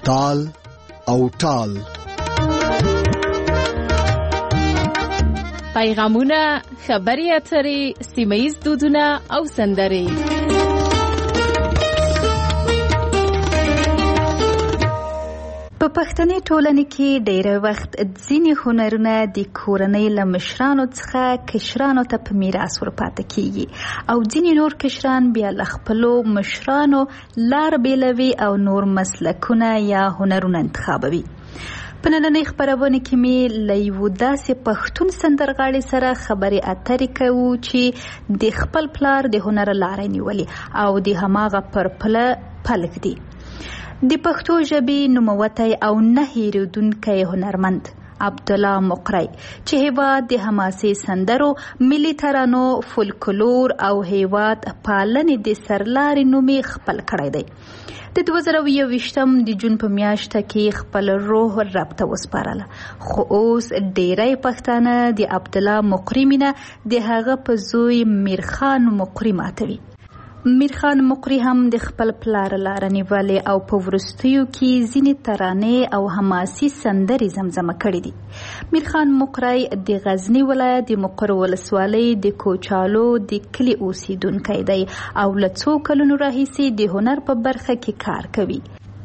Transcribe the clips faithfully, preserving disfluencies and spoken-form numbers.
تال او ټال. پیغامونه، خبرې اترې، سیمه ییز دودونه او سندرې. په پښتني ټولنه کې ډېر وخت ځینې هنرونه د کورنۍ له مشرانو څخه کشرانو ته په میراث ورپاتې کیږي او ځینې نور کشران بیا له خپلو مشرانو لار بیلوي او نور مسلکونه یا هنرونه انتخابوي. په نننۍ خپرونه کې مې له یوه داسې پښتون سندرغاړي سره خبرې اترې کوو چې د خپل پلار د هنر لارې نیولې او د هماغه پر پله پلک دی. د پښتو ژبې نوموتی او نه هېرېدونکی هنرمند عبدالله مقری چې هیواد د حماسي سندرو، ملي ترانو، فولکلور او هیواد پالنې د سرلارې نومې خپل کړی دی. د دوه زره یوویشتم د جون په میاشته کې خپل روح رب ته وسپارله، خو اوس ډیری پښتانه د عبدالله مقری مینه د هغه په زوی میرخان مقری ماتوي. میرخان مقری هم د خپل پلار لاره نیولې او په وروستیو کې ځینې ترانې او حماسي سندرې زمزمه کړې دي. میرخان مقری د غزنی ولایت د مقر ولسوالۍ د کوچالو د کلي اوسیدونکی دی او له څو کلونو راهیسې د هنر په برخه کې کار کوي.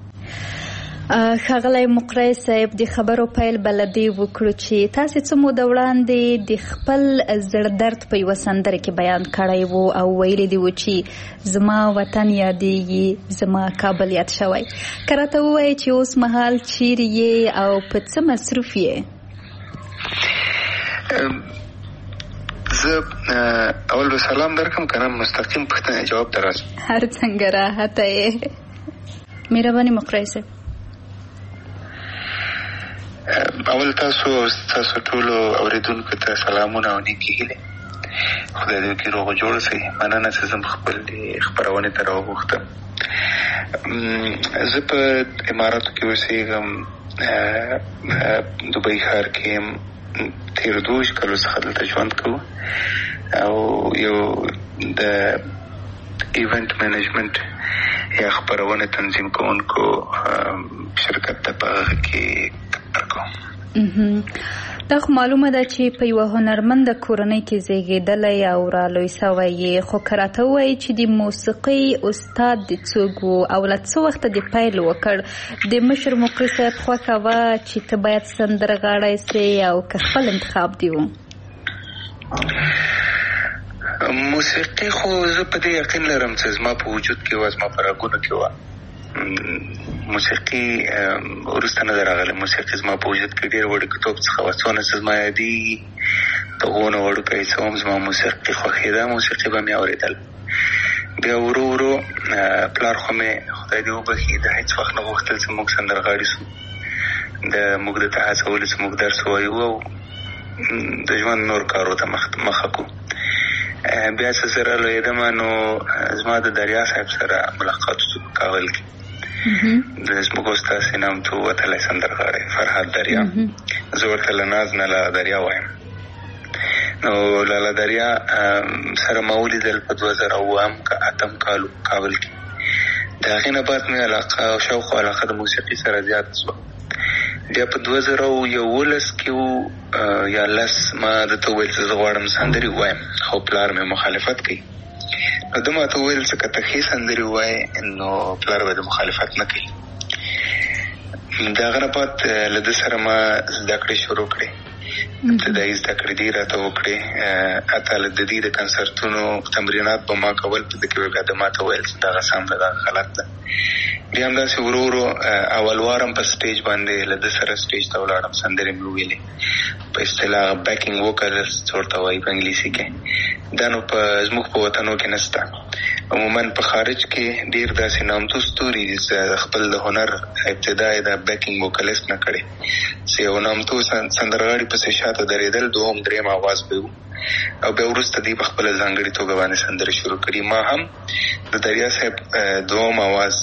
ښاغلی مقری صاحب، د خبرو پیل بلدی وکړو چې تاسې څه موده وړاندې د خپل زړه درد په یوه سندره کې بیان کړی و او ویلي دي و چې زما وطن یادیږي، زما کابل یاد شوی. که راته ووایې چې اوس مهال چیرې یې او په څه مصروف یې؟ زه اول به سلام درکم که نه مستقیم پوښتنې جواب ته راځم؟ هر څنګه راحته یې. مهرباني مقری صاحب. اول تاسو تاسو ټولو اوریدونکو ته سلامونه او نیکې هیلې. خدای دې وکړي روغ جوړ شئ. مننه چې زه خپل خپرونې ته راوغوښتم. زه په اماراتو کې اوسېږم، دوبۍ ښار کې یم. تېر دوه کلو څخه دلته ژوند کوو او یو د ایونټ مینجمنټ یا خپرونې تنظیم کوونکو شرکت ته په هغه کې کار کوم. دا خو معلومه ده چې په یوه هنرمنده کورنۍ کې زیږېدلی او رالوی سوی یې، خو که راته ووایي چې د موسیقۍ استاد د څوک و او له څه وخته د پیل وکړ؟ د مشر مقری صاحب خوښه وه چې ته باید سندرغاړی سې او که خپل انتخاب دی و؟ موسیقي خو زه په دې یقین لرم چې زما په وجود کې وه، زما په رګونو کې وه. موسیقي وروسته نه ده راغلی. موسیقي زما په وجود کې ډېر وړوکتوب څخه وه. څونه چې زما یادېږي د غونه وړوکی څه هم زما موسیقي خوښېده، موسیقي به مې اورېدل. بیا ورو ورو پلار خو مې خدای دې وبښي د هېڅ وخت نه غوښتل چې موږ سندرغاړي سو. د موږ د ته هڅولو چې موږ درس ووایو او د ژوند نور کارو ته مخه کړو. بیا چې زه رالویېدم نو زما د دریا صاحب سره ملاقات وشو په کابل کې. د زموږ استاد نامتو وتلی سندرغاړی فرهاد دریا، زه ورته له ناز نه لاله دریا وایم. نو لاله دریا سره ما ولیدل په دوه زره اووم که اتم کال کابل کې. د هغې نه بعد مې علاقه او شوق او علاقه د موسیقي سره زیاته شوه. بیا په دوه زره یولس کې یا لس ما درته وویل چې زه غواړم سندرې ووایم، خو پلار مې مخالفت کوي. نو ده ما ته وویل چې که ته ښې سندرې ووایې نو پلار به د مخالفت نه کوي. د هغه نه بعد له ده سره ما زده کړې شروع کړې. ابتدایي زده کړې دې راته وکړې. حتی له د دې د کنسرتونو تمرینات به ما کول، په ده کې به بیا د ما ته ویل چې دغه سم ده، دغه غلط ده. بیا همداسې ورو ورو اول وارم په سټیج باندې له ده سره سټیج ته ولاړم، سندرې مې وویلې. په اصطلاح بیکینګ ووکلسټ ورته وایي په انګلیسي کې. دا نو په زموږ په وطنو کې نشته. عموما په خارج کې ډېر داسې نامتو ستوري دي چې خپل د هنر ابتدا یې د بیکینګ ووکلسټ نه کړې، چې یو نامتو سندرغاړي پسې شاته درېدل، دوهم درېیم آواز به وو او بیا وروسته دوی په خپله ځانګړې توګه باندې سندرې شروع کړي. ما هم د دریا صاحب دوهم آواز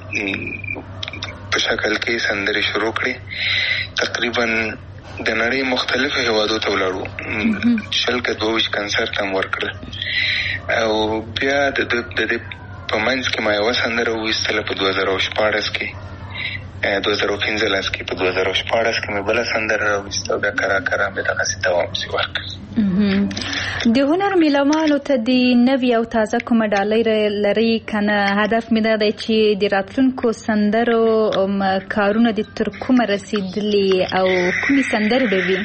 په شکل کې سندرې شروع کړې. تقریبا د نړۍ مختلفو هیوادو ته ولاړو، شل که دوه ویشت کنسرت هم ورکړل. او بیا د دې په منځ کې ما یوه سندره وویستله په دوه زره شپاړس کې دوه زره پنځلس کې په دوه زره شپاړس کې مې بل سندره راوستو بیا کرا کرا مې دغه څه دوام شي ورکړ. د هنر میلمانو ته د نوې او تازه کومه ډالۍ لري کنه هدف مې دا دی چې د راتلونکو سندرو کارونه د تر کومه رسیدلي او کومې سندرې به وي؟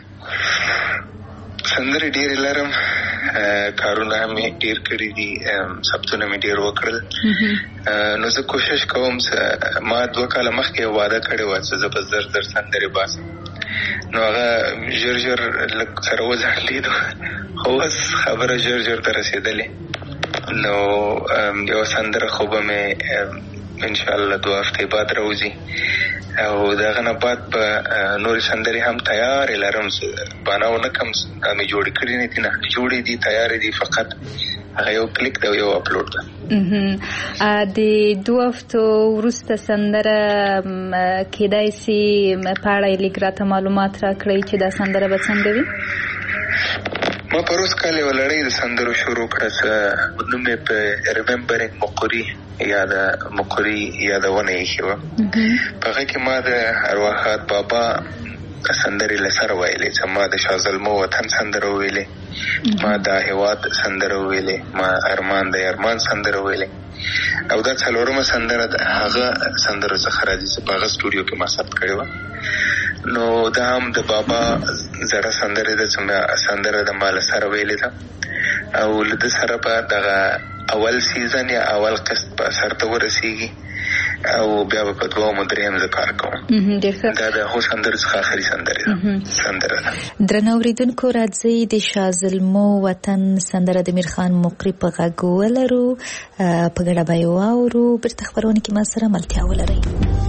سندرې ډېرې لرم، کارونه هم ډېر کړي دي، ثبتونه مې ډېر وکړل. نو زه کوشش کوم ما دوه کاله مخکې وعده کړې وه چې زه به زر زر سندرې باسم، نو هغه ژر ژر لږ سره وځنډېدو، خو اوس خبره ژر ژر ته رسېدلې. نو یوه سندره خو به مې انشاءالله دوه هفتې بعد راوځي او د هغه نه بعد به نورې سندرې هم تیارې لرم، بانه ونه کم دا مې جوړې کړي نه دي، نه جوړې دي، تیارې دي، فقط هغه یو کلیک دی او یو اپلوډ ده. د دوه هفتو وروسته سندره کیدای سي په اړه یې لږ راته معلومات راکړئ چې دا سندره به څنګه وي؟ ما پروس کال یوه لړۍ د سندرو شروع کړه چې نوم یې په ریممبرینګ مقري یا د مقري یادونه ایښې وه. په هغه کې ما د ارواحات بابا سندرې له سره ویلې، چې ما د شازلمو وطن سندره ویلې، ما د هېواد سندره ویلې، ما ارمان د ارمان سندره ویلې، او دا څلورمه سندره د هغه سندرو څخه راځي چې په هغه سټوډیو کې ما ثبت کړې وه. نو دا هم د بابا زړه سندرې ده چې ما سندره د ما له سره ویلې ده، او له ده سره به دغه اول سیزن یا اول قسط به سر ته ورسیږي او بیا به په دوهم او درېیم زه کار کوم. دا د هغو سندرو څخه آخري سندرې ده سندره ده. درنو اورېدونکو راځئ د شازلمو وطن سندره د میرخان مقري په غږ ولرو، په ګډه به یې واورو. بیرته خپرونه کې ما سره ملتیا ولرئ.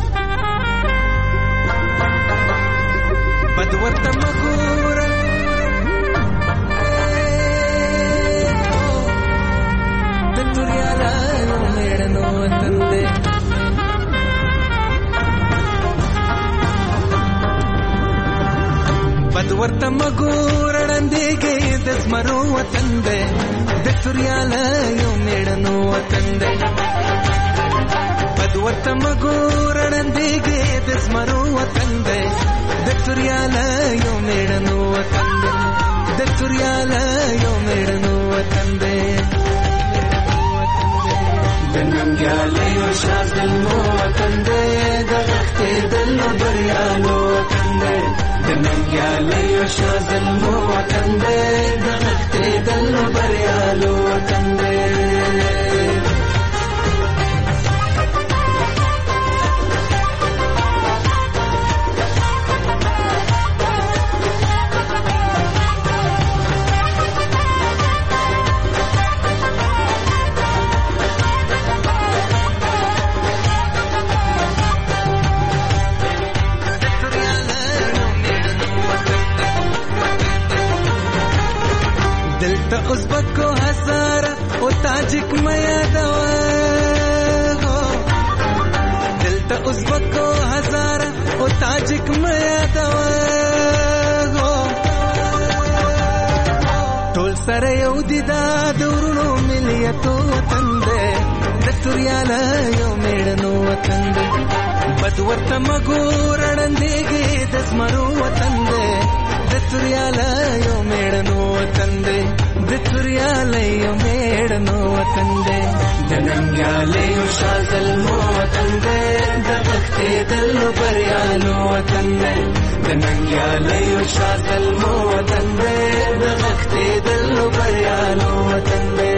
بد ورته مګوره د توریاله میړنو وطن دی، بد ورته مګوره ړندېږي د زمرو وطن دی، د توریاله یو میړنو وطن دی. بد ورته مګوره ړندېږي د زمرو وطن دی، د توریاله یو میړنو وطن دی، د توریاله یو میړنو وطن دی. د ننګیالیو شازلمو وطن دی، د غښتېدلو بریالو وطن دی، د ننګیالیو شازلمو وطن دی، د غښتېدلو بریالو وطن دی. دلته ازبکو هزاره او تاجک میا دوا، دلته ازبکو هزاره او تاجک میا دوا، ټول سره یو دي دا د ورونو ملیتو وطن دی، د توریاله یو میړنو وطن دی. بد ورته مګوره ړندېږي د زمرو وطن دی، د توریاله یو میړنو وطن دی، د توریاله یو میړنو وطن دی. د ننګیالیو شازلمو وطن دی، د غښتېدلو بریالو وطن دی، د ننګیالیو شازلمو وطن دی، د غښتېدلو بریالو وطن دی.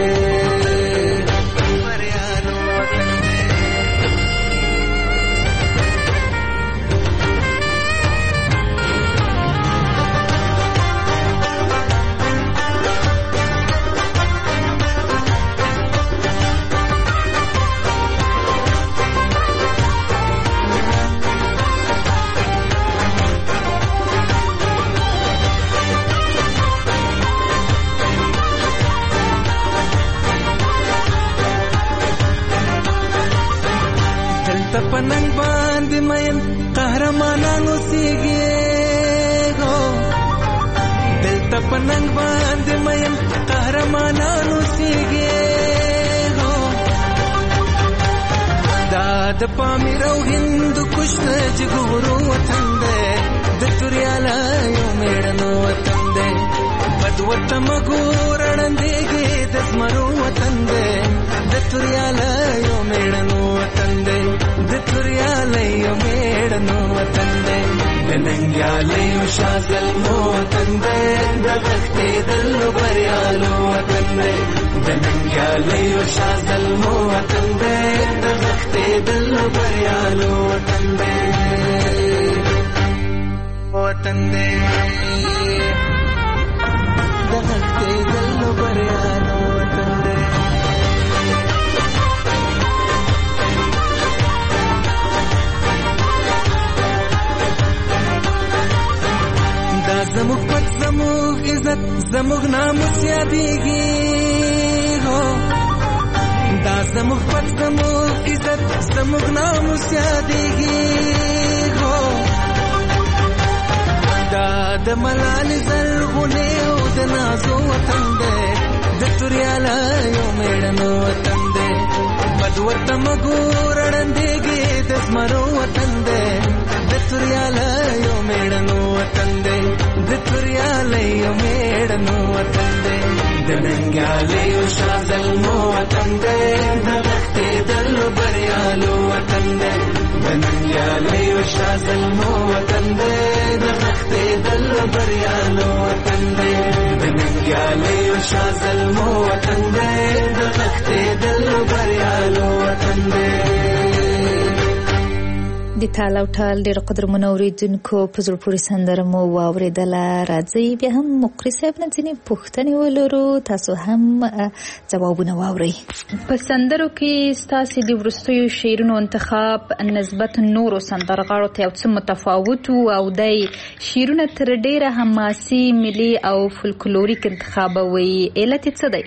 پننګ باندې مین قهرمانانو سیږي، دلته پننګ باندې مین قهرمانانو سیږي، دا د پامیر او هند کش د جګورو وطن دی د توریاله یو میړنو وطن دی بد ورته مګور اړندېږي د زمرو وطن دی د توریاله یو میړنو وطن دی د توریاله یو میړنو وطن دی د ننګیاله یو شازلمو وطن دی د غښتېدلو بریالو وطن دی د ننګیاله یو شازلمو وطن دی د غښتېدلو بریالو وطن دی وطن دی د غښتېدلو بریالو وطن دی دا زموږ پت زموږ عزت زموږ ناموس یادېږي هو دا زموږ پت زموږ عزت زموږ ناموس یادېږي هو دا د ملالې زرغونې او د نازو وطن دی د توریاله یو میړنو وطن دی بد ورته مګور اړندېږي د زمرو وطن دی د توریاله یو میړنو وطن دی د توریاله یو میړنو وطن دی د ننګیاله یو شازلمو وطن دی د غښتېدلو بریالو وطن دی د ننګیاله یو شازلمو وطن دی د غښتېدلو بریالو وطن دی د ننګیاله یو شازلمو وطن دی د غښتېدلو بریالو وطن دی. د تال او ټال ډېر قدرمنو اورېدونکو په زړه پورې سندره مو واورېدله. راځئ بیا هم مقري صاحب نه ځینې پوښتنې ولرو، تاسو هم ځوابونه واورئ. په سندرو کې ستاسې د وروستیو شعرونو انتخاب نسبت نورو سندرغاړو ته یو څه متفاوت و او دی شعرونه تر ډېره حماسي، ملي او فولکلوریک انتخابوئ. علت یې څه دی؟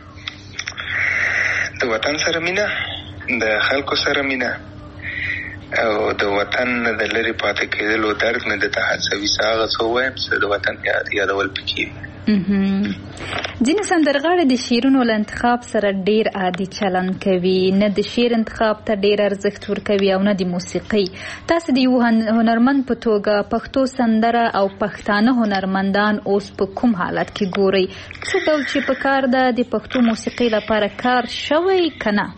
د وطن سره مینه، د خلکو سره مینه او د وطن د لرې پاتې کېدلو درد مې د تحسوي څه هغه څه ووایم چې د وطن یادول پکې وي. ځینې سندرغاړي د شعرونو له انتخاب سره ډېر عادي چلند کوي، نه د شعر انتخاب ته ډېر ارزښت ورکوي او نه د موسیقۍ. تاسو د یو هنرمند په توګه پښتو سندره او پښتانه هنرمندان اوس په کوم حالت کې ګورئ؟ څه ډول چې په کار ده د پښتو موسیقۍ لپاره کار شوی که نه؟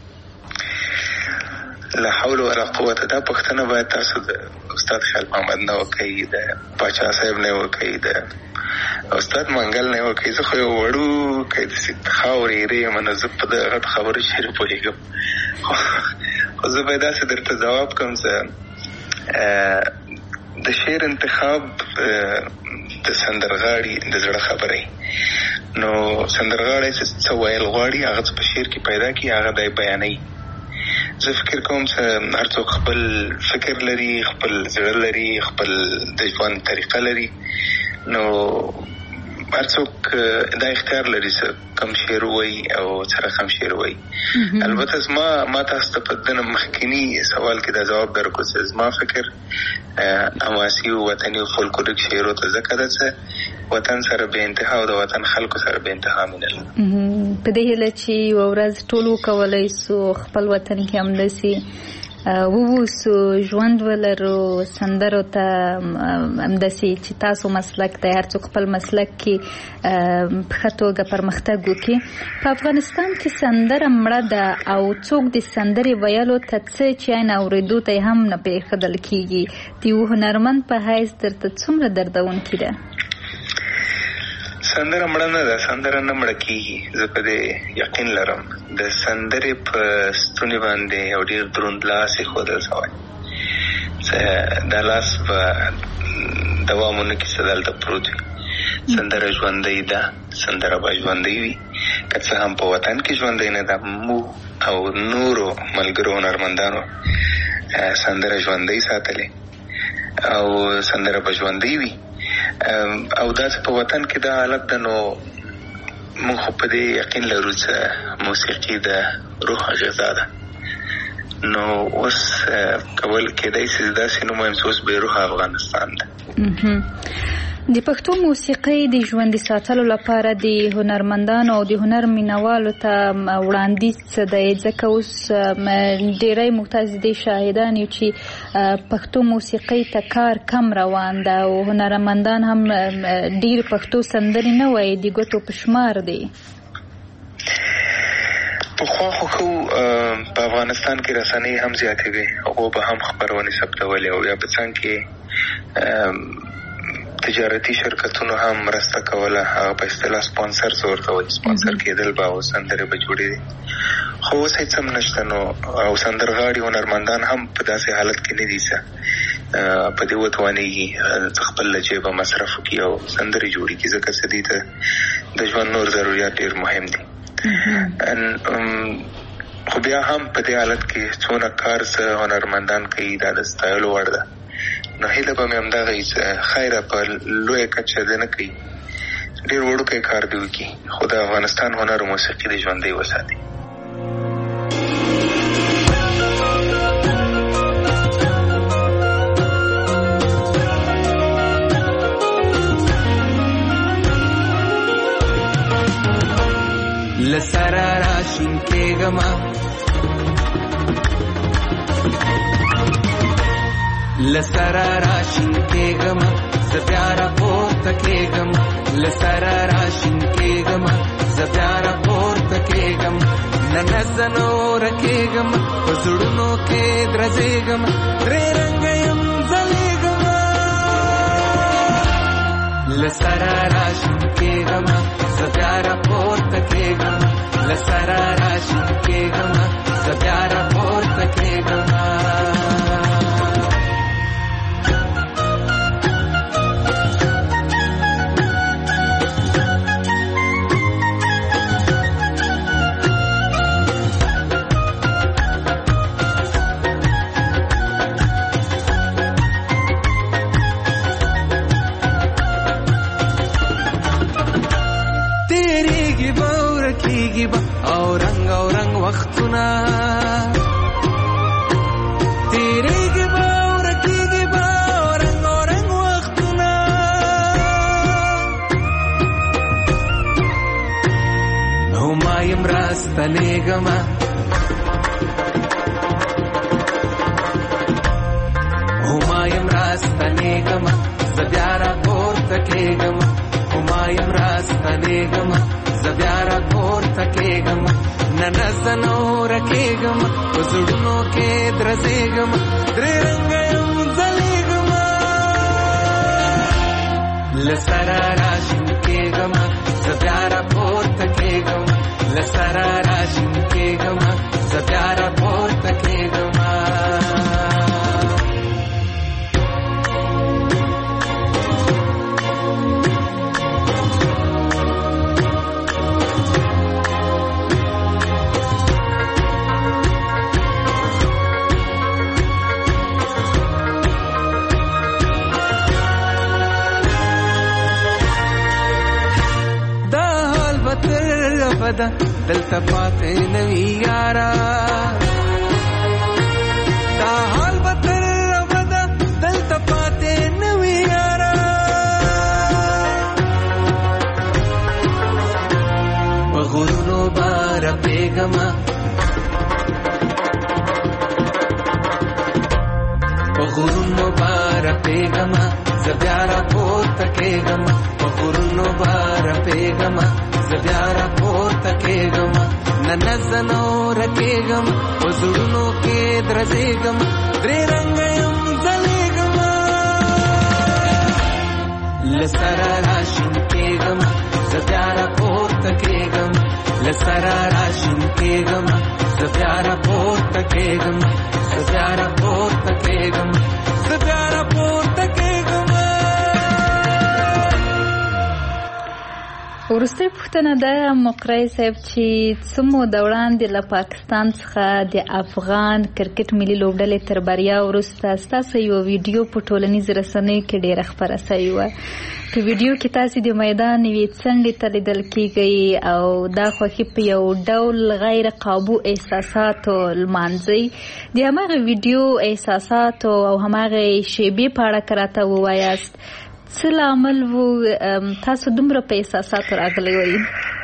لا حول ولا قوت. دا پښتنه باید تاسو د استاد خیال محمد نه وکړئ، د پاچا صاحب نه وکړئ، د استاد منګل نه وکړئ. زه خو یو وړوکی داسې خاورې ایرې یم، نه زه په دغه غټ خبرو چېرې پوهېږم. خو زه باید داسې درته ځواب کوم چې د شعر انتخاب د سندرغاړي د زړه خبره نو سندرغاړی چې څه ویل غواړي هغه څه په شعر کې پیدا کړي، هغه دی بیانوي. زه فکر کوم چې هر څوک خپل فکر لري، خپل زړه لري، خپل د ژوند طریقه لري. نو هر څوک دا اختیار لري چې کوم شعر وایي او څه رقم شعر وایي. البته زما ما تاسو ته په دنه مخکینی سوال کې دا ځواب درکړو چې زما فکر حماسي او وطني او فولکلوریک شعرو ته ځکه ده چې وطن سره به انتها او د وطن خلکو سره به انتها مینه لري. په دې هیله چې یوه ورځ ټول وکولی سو خپل وطن کې همداسې ووسو، ژوند ولرو، سندرو ته همداسې چې تاسو مسلک دی هر څوک خپل مسلک کې په ښه توګه پرمختګ وکړي. په افغانستان کې سندره مړه ده او څوک د سندرې ویلو ته څه چې عین اورېدو ته هم نه پرېښودل کېږي. د یو هنرمند په حیث درته څومره دردونکې ده؟ سندره مړه نه ده، سندره نه مړه کېږي. زه په دې یقین لرم. د سندرې په ستوني باندې یو ډېر دروند لاس ایښودل شوی چې دا لاس به دوام ونه کړي، چې دلته پروت وي. سندره ژوندۍ ده، سندره به ژوندۍ وي، که څه هم په وطن کې ژوندۍ نه ده. موږ او نورو ملګرو هنرمندانو سندره ژوندۍ ساتلې او سندره به ژوندۍ وي. او داسې په وطن کې دا حالت ده، نو موږ خو په دې یقین لرو چې موسیقي د روح غذا ده. نو اوس کول کېدای شي داسې نوم وایم چې اوس بې روح افغانستان ده. د پښتو موسیقۍ د ژوندي ساتلو لپاره د هنرمندانو او د هنر مینوالو ته وړاندیز څه دی؟ ځکه اوس ډېری موږ تاسې د شاهدان یو چې پښتو موسیقۍ ته کار کم روان ده او هنرمندان هم ډېر پښتو سندرې نه وایي، د ګوتو په شمار دی. پخوا خو خو په افغانستان کې رسنۍ هم زیاتې وې، هغو به هم خپرونې ثبتولې او یا په څنګ کې تجارتي شرکتونو هم مرسته کوله، هغه په اصطلاح سپانسر ورته وایي، سپانسر کېدل به او سندرې به جوړېدې. خو اوس هېڅ هم نشته نو او سندرغاړي هنرمندان هم په داسې حالت کې نه دي څه په دې وتوانېږي خپل له جیبه مصرف وکړي او سندرې جوړې کړي، ځکه چې دې ته د ژوند نور ضروريات ډېر مهم دي. خو بیا هم په دې حالت کې څونه کار څه هنرمندان کوي دا د ستایلو وړ ده. نو هیله به مې همدغه وي چې خیره په لویه کچه دې نه کوي، ډېر وړوکی کار دې وکړي خو د افغانستان هنر او موسیقي دې ژوندی وساتي. لسرا راشین کېږمه لسرا راشین کېږمه زه بیا راپورته کېږم، لسرا راشین کېږمه زه بیا راپورته کېږم، نن زه نوره کېږم په زړونو کې درځېږم، درې رنګه یم ځلېږمه، لسرا راشین کېږمه زه بیا راپورته کېږم، لسرا راشین کېږمه زه بیا راپورته کېږمه. او رنگ او رنگ وختونه تیریږي به او رکیږي به او رنگ او رنگ وختونه، نو ما یم راستنېږمه او ما یم راستنېږمه زه بیا راپورته کېږم، او ما یم راستنېږمه زه بیا راپورته کېږم، نن زه نوره کېږم په زړونو کې درځېږم، درې رنګه یم ځلېږمه، لسرا راشین کېږم زه بیا راپورته کېږم، لسرا راشین کېږم زه بیا راپورته کېږم. دلته پاتې نوي یارا دا حال به تر ابده دلته پاتې نوي یارا، په غرونو به رپېږمه په غرونو به رپېږمه زه بیا راپورته کېږم، په غرونو به رپېږمه زه بیا راپورته کېږم، نن زه نوره کېږم په زړونو کې درځېږم، درې رنګه یم ځلېږمه، لسرا راشین کېږم زه بیا راپورته کېږم، لسرا راشین کېږم زه بیا راپورته کېږم، زه بیا راپورته کېږم، زه بیا راپورته کېږم. وروستۍ پوښتنه ده مقری صاحب چې څه موده وړاندې له پاکستان څخه د افغان کرکټ ملي لوبډلې تر بریا وروسته ستاسو یو ویډیو په ټولنیزو رسنیو کې ډېره خپره سوې وه. په ویډیو کې تاسې د میدان یوې څنډې ته لیدل کېږئ او دا خوښي په یو ډول غیر قابو احساساتو لمانځئ. د هماغه ویډیو احساساتو او هماغه شیبې په اړه که راته ووایاست څه لامل وو تاسو دومره په احساساتو راغلی وئ؟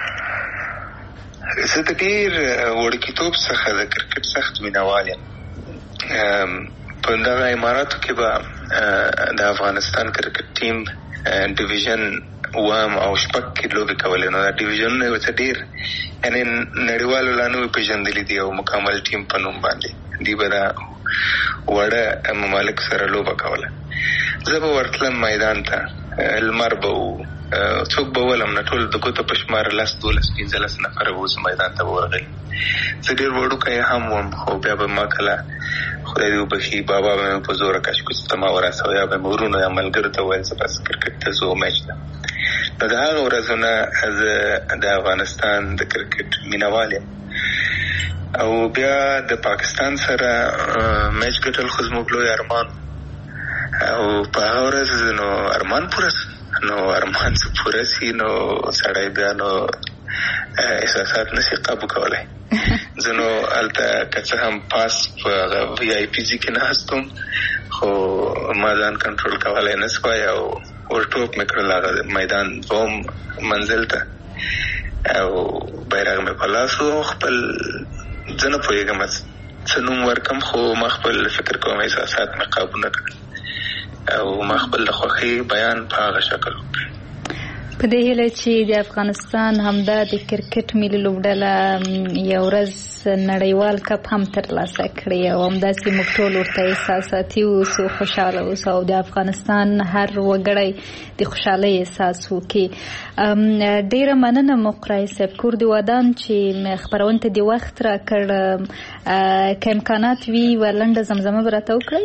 زه د ډېر وړکیتوب څخه د کرکټ سخت مینهوال یم. په دغه اماراتو کې به د افغانستان کرکټ ټیم ډیویژن وام او شپږ کې لوبې کولې، نو دا ډیویژنونه یې ورته ډېر یعنې نړیوالو لا نه وي پېژندلي دي او مکمل ټیم په نوم باندې دوی به دا وړه ممالک سره لوبه کوله. زه به ورتلم میدان ته، لمر به و، څوک به ولم نه، ټول د ګوتو په شمار لس دولس پنځلس نفره به اوس میدان ته به ورغلي. زه ډېر وړوکی هم وم، خو بیا به ما کله خدای دې وبښي بابا به مې په زوره کشکش ته ما ورسوه، یا به مې ورونو یا ملګرو ته ویل زه بس کرکټ ته ځو میچ ته. نو د هغه ورځو نه زه د افغانستان د کرکټ مینهوال یم. او بیا د پاکستان سره میچ ګټل خو زموږ لوی ارمان، او په هغه ورځ نو ارمان پوره سو. نو ارمان څه پوره سي نو سړی بیا نو احساسات نشي قابو کولی. زه نو هلته که څه هم پاس په هغه وی آی پي جي کې ناست وم، خو ما ځان کنټرول کولی نه سوای او ورټوپ مې کړل هغه میدان دوم منزل ته، او بیرغ مې په لاس و. خپل زه نه پوهېږم څه نوم ورکم، خو ما خپل فکر کوم احساسات مې قابو نه کړل او ما خپل د خوښۍ بیان په هغه شکل وکړ. په دې هیله چې د افغانستان همدا د کرکټ ملي لوبډله یو ورځ نړیوال کپ هم ترلاسه کړي او همداسې موږ ټول ورته احساساتي اوسو، خوشحاله اوسو او د افغانستان هر وګړی د خوشحالۍ احساس وکړي. ډېره مننه مقرای صاحب، کور د ودان چې خپرونې ته د وخت راکړ. که امکانات وي یوه لنډه زمزمه به راته وکړئ؟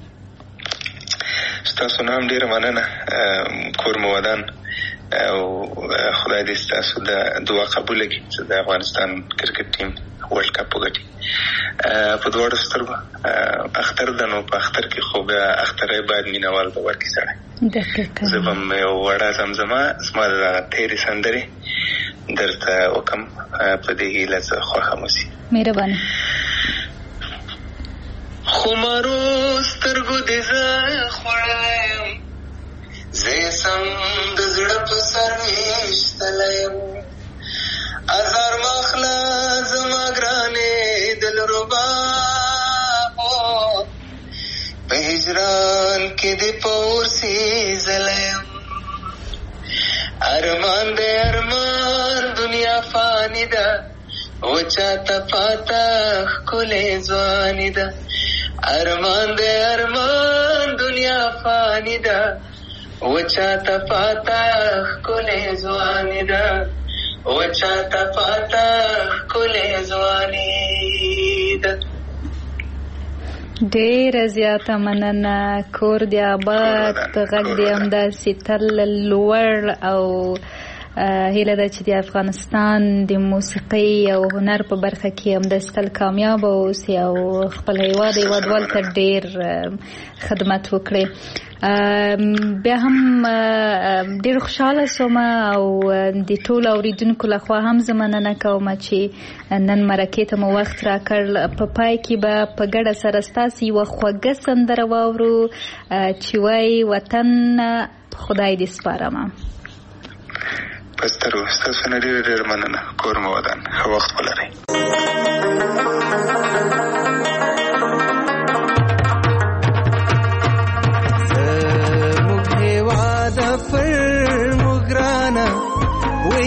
ستاسو نه هم ډېره مننه، کور مو ودان، او خدای دې ستاسو د دعا قبوله کړي چې د افغانستان کرکټ ټیم ورلډ کپ وګټي. په دواړو سترګو اختر ده، نو په اختر کې خو بیا اختری باید مینهوال به ورکړي سړی. زه به م یو وړه زمزمه زما د دغه تېرې سندرې درته وکړم، په دې هیله زه خوښه مو سي. مهرباني. خمارو سترګو دې زه خوړلی یم، زه یې سم د زړه په سر ویشتلی یم. ازار ماخله زما ګرانې دلربا، په هجران کې دې په اور سیزلی یم. ارمان دې ارمان دنیا فانی ده، وچاته پاته ښکلې ځواني ده. ارمان دې ارمان دنیا فانی ده، وچاته پاته ښکلې ځواني ده، وچاته پاته ښکلې ځواني ده. ډېره زیاته مننه، کور دې آباد، غږ دې همداسې تل لوړ، او هیله ده چې د افغانستان د موسیقۍ او هنر په برخه کې همداسې تل کامیابه اوسي او خپل هیواد هیوادوال ته ډېر خدمت وکړي. بیا هم ډېر خوشحاله شوم او د ټولو اورېدونکو لخوا هم زه مننه کوم چې نن مرکې ته مو وخت راکړ. په پای کې به په ګډه سره ستاسې یوه خوږه سندره واورو چې وایي وطن خدای دې سپارمه. پسترو ستاسو نه ډېره ډېره مننه، کور مو ودان، ښه وخت ولرئ. زموږ هېواد فرمو ګرانه، وی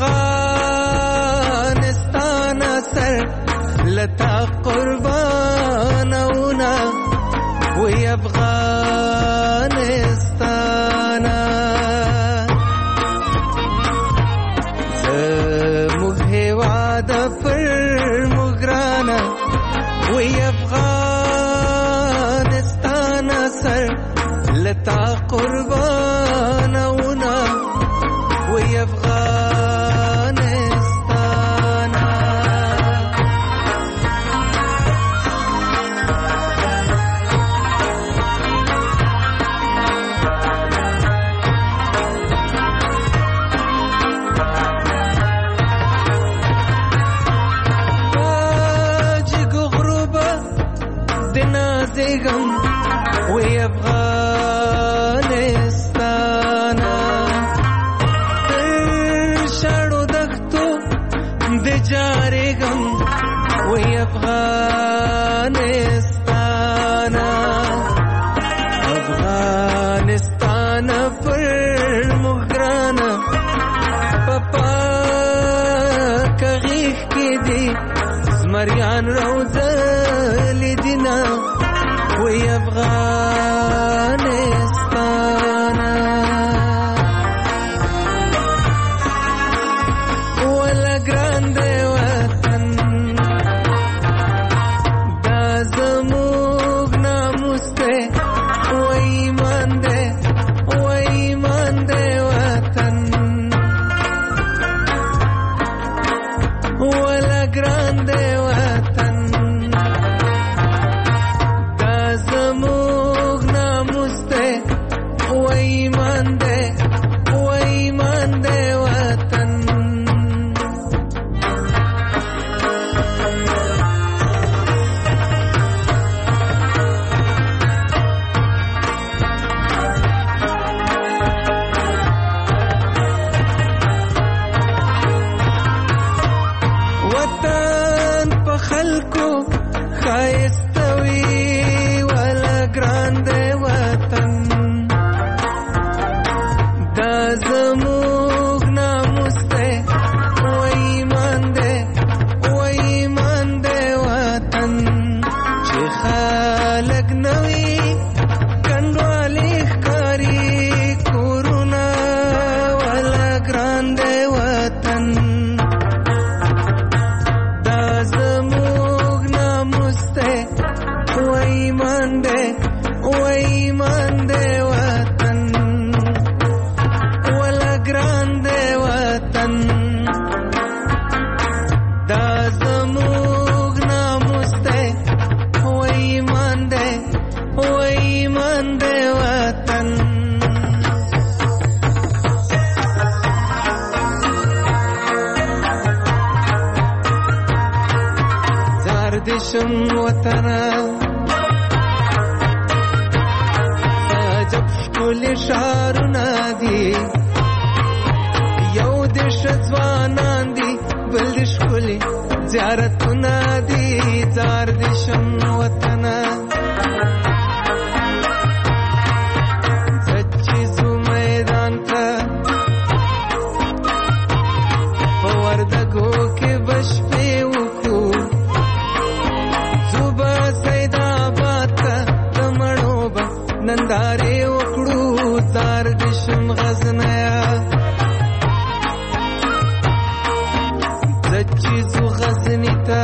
افغانستان سر لتا قربانونه، وی افغانستان د فرمو ګرانه، وی افغانستان سر لتا قربانونه، وی افغانستان. وی افغانستان افغانستان افغانستان پر مغران پپا کغیخ کی دی زمریان روزه لیدینا وی افغانستان ولا ګرانده وطن دا زموږ ناموس دی و ایمان دی و ایمان دی وطن ولا ګرانده وطن دا زموږ ناموس دی و ایمان دی و ایمان دی وطن وطن په خلکو ښایسته وي ولا ګران دی وطن دا زموږ ناموس دی و ایمان دی و ایمان دی وطن چې خلک نه وي کنډوالې ښکاري کورونه ولا ګران دی وطن دا زموږ ناموس دی و ایمان دی و ایمان دی وطن ولا ګران دی وطن دا زموږ ناموس دی و ایمان دی و ایمان دی وطن زار دشم وطنه عجب ښکلي ښارونه دي یو د ښه ځوانان دي بل د ښکلي زیارتونه دي زار دشم وطنه زه چې ځو میدان ته په وردګو کې به شپې وکړو ځو به سیدآباد ته د مڼو به نندارې وکړو زار دشم غزنیه زه چې ځو غزني ته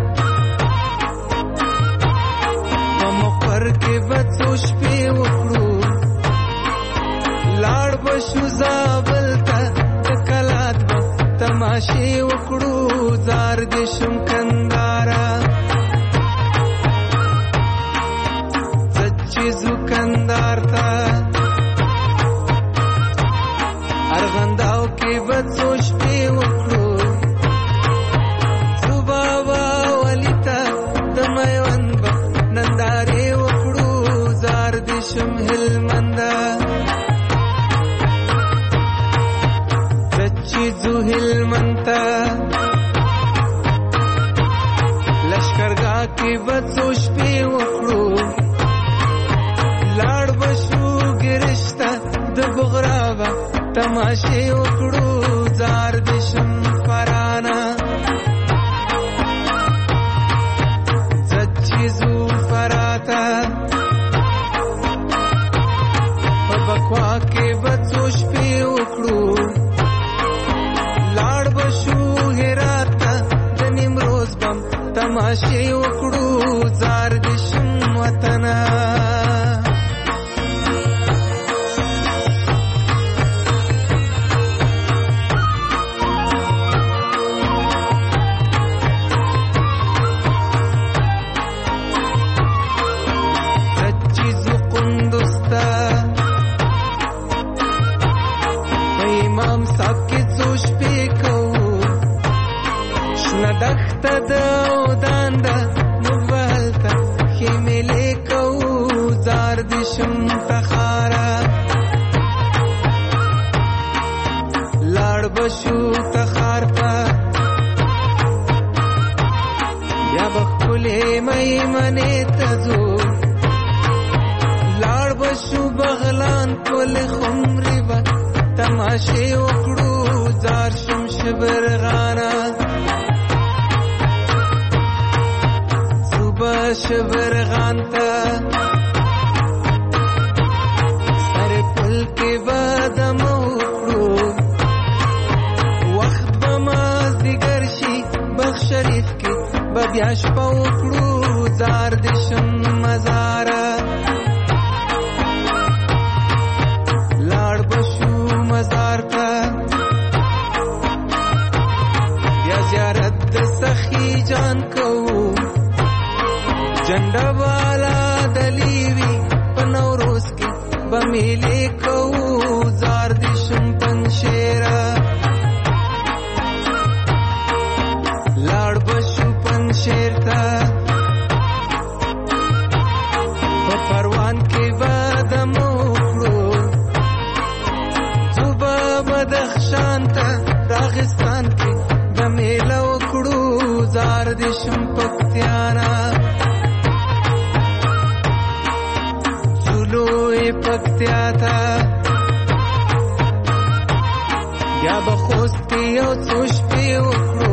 په مقر کې به څو شپې وکړو لاړ به شو زابل ته د کلات به تماشې وکړو زار دشم کندهاره زه چې ځو کندهار ته ارغنداو کې به څو شپې وکړو ځو بابا ولي ته د میوند به نندارې وکړو زار دشم هلمنده زه چې ځو هلمند ته لشکرګاه کې به څو شپې وکړو لاړ به شو ګرشته د بغرابه تماشې وکړو زار دشم فرانه زه چې ځو فراته په بکوا کې به څو شپې وکړو لاړ به شو هرات ته د نیمروز بم تماشې وکړو زار دشم وطنه دخته د اودان ده نو به هلته خیمې کوو زار دشم تخاره لاړ به شو تخار ته بیا به ښکلي میمنې ته ځو لاړ بشو بغلان کول خمرې به تماشې وکړو زار شم شبرغانا صبح شبرغان ته سر پل کې به دم وکړو وخت به مازدیګر شي بخت شریف کې به بیا شپه وکړو زار د شم مزاره لاړ بشو مزار ته بیا زیارت د سخی جان کوو جنډه والا دلیوی په نوروز کې به میلې کوو زار د شم پنشیره لاړ بشو پنشیر ته په پروان کې به دم وکړو صوبه بدخشان ته راغستان کې به میله وکړو زار د شم پکتیانا زولوی پکتیا ته بیا به خوست کې یو څو شپې وکړو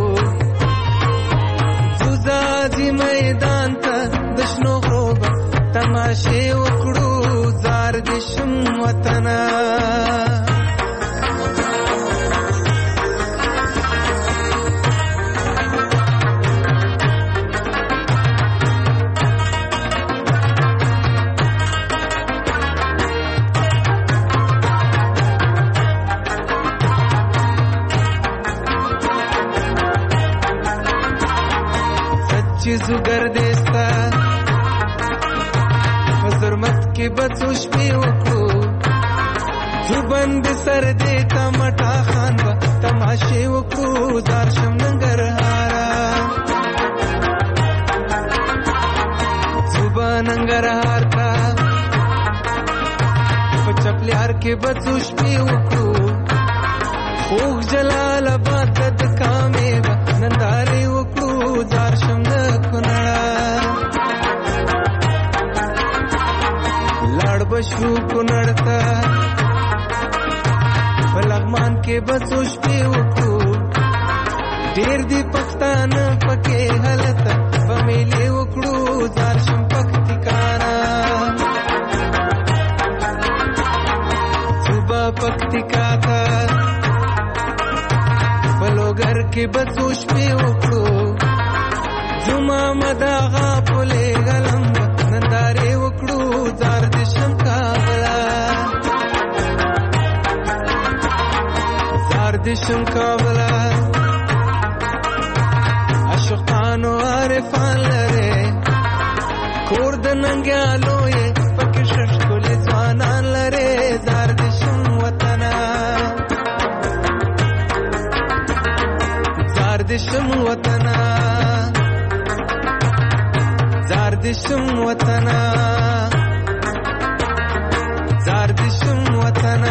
ځوځاځي میدان ته د شنو غرو به تماشې وکړو زار د شم وطنه زوګر دیستا حضرمت کې بچو شپې وکړو زوبند سر دیتا مټا خان با تماشې وکړو زار شم ننګرهارا زوبا ننګرهار تا په چپلیار کې بچو شپې وکړو خوږ جلال آباد د کامې با نندارې وکړو زار شم لاړ بشو کونړ ته په لغمان کې بڅو شپې وکړو ډېر دي پښتانه پکې هلته به میلې وکړو زار شم پکتیکانا صوبه پکتیکا ته په لوګر کې بڅو شپې وکړو زما مداغا پولې غلم نندارې وکړو زار د شم کابلا زار د شم کابلا عاشقانو عارفان لري کور د ننګیالو یې پکې ششکولې ځوانان لري زار د شم وطنه زار د شم وطنه زار د شم وطنه زار د شم وطنه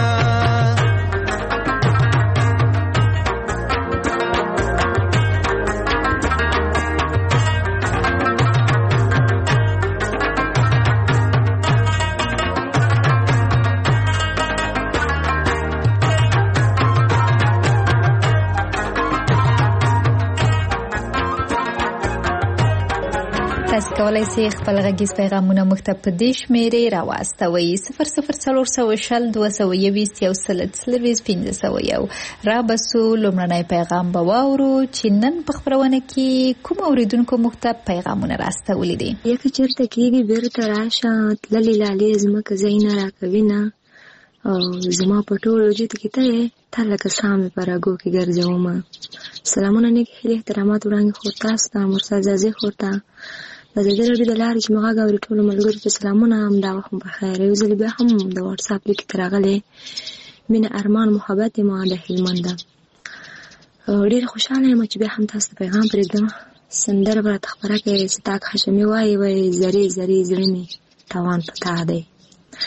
تاسو کولای شئ خپل غږیز پیغامونه موږ ته په دې شمېرې راواستوئ صفر صفر څلور سوه شل دوه سوه یویشت یو سل څلوېښت پنځه سوه یو رابسو لومړنی پیغام به واورو چې نن په خپرونه کې کوم اورېدونکو موږ ته پیغامونه راستولي دي. یکه چېرته کېږي بېرته راشه تللې لالې ځمکه ځای نه راکوي نه او زما په ټول وجود کې ته یې تا لکه سا مې په رګو کې ګرځومه. سلامونه نیک هیلې احترامات وړاندې خور تاسو ته مرسا ځاځي خور ته د دې ربي د لارې چې مغا غوړي ټول ملګرو ته سلامونه هم دا وخت په خیر یو ځل بیا هم د واتس اپ لیک ترغلې مینه ارمان محبت ما د هلمند ډېر خوشاله یم چې بیا هم تاسو ته پیغام پرېږدم. سندره به راته خپره کړې ستاک هاشمي وایي وایي زری زری زړه مې تاوان په تا دی.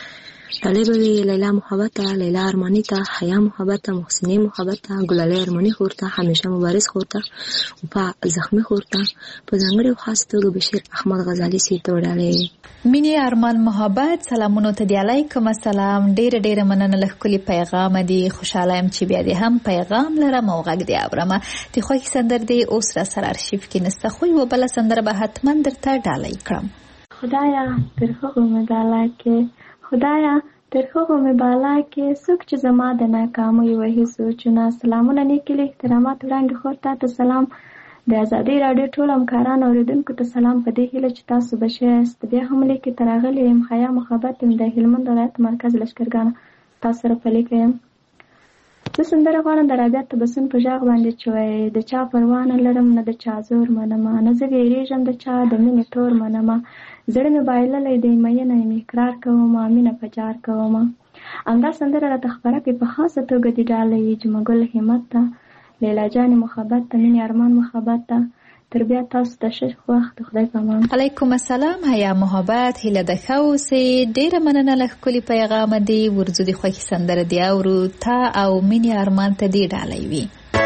ډالۍ به وي لیلا محبت ته، لیلا ارماني ته، حیا محبت ته، محسنې محبت ته، ګلالۍ ارماني خور ته، همیشه مبارز خور ته، په زخمي خور ته، په ځانګړې او خاص توګه بشیر احمد غزالي سي ته ډالۍ. مینې ارمان محبت سلامونو ته دی. علیکم السلام. ډېر ډېر مننه له ښکلي پیغام دی. خوشحاله یم چې بیا دې هم پیغام لرم او غږ دی اورم. د خوښې سندر دی اوس را سره ارشیف کې نسته، خو یوه بله سندره به حتما درته ډالۍ کړم. خدایا تر هغو مې بالا کې، خدایا تر هغو مې بالا کې، څوک چې زما د ناکامیو وهي سوچونه. سلامونه نیکې احترامات وړاندې خور ته ته سلام. د ازادۍ راډیو ټول همکاران اوریدونکو ته سلام. په دې هیله چې تاسو به ښه یاست. بیا هم لیکې ته راغلی یم. حیا محبت یم د هلمند ولایت مرکز لښکرګانو تاسو سره په لیکه یم. زه سندره غواړم د رابعه تبسم په غږ باندې چې وایي د چا پروا نه لرم نه د چا زور منمه، نه زه ویرېږم د چا د مینې تور منمه، زړه مې بایللی دی مینه یم اقرار کومه، مینه په جار کومه. همدا سندره راته خپره کړي په خاصه توګه دې ډالۍ جمعګل همت ته، لیلا جانې محبت ته، مینې ارمان محبت ته. تر بیا تاسو ته ښه وخت. خدای پامان. علیکم السلام. حیا محبت هیله د ښه اوسې. ډېره مننه له ښکلي پیغام دی. ورځو د خوښې سندره دی اورو. تا او مینې ارمان ته دې ډالۍ وي.